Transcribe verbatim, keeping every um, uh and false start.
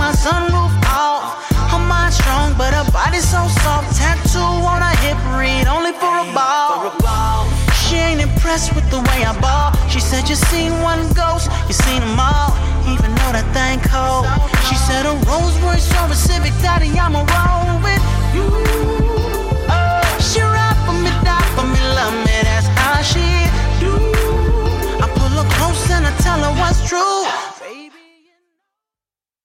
my sunroof off. Her mind strong, but her body so soft. Tattoo on her hip, read only for a ball. She ain't impressed with the way I ball. She said, you seen one ghost, you seen them all, even though that thing cold. She said, a Rolls Royce or a Civic, daddy, I'ma roll with you.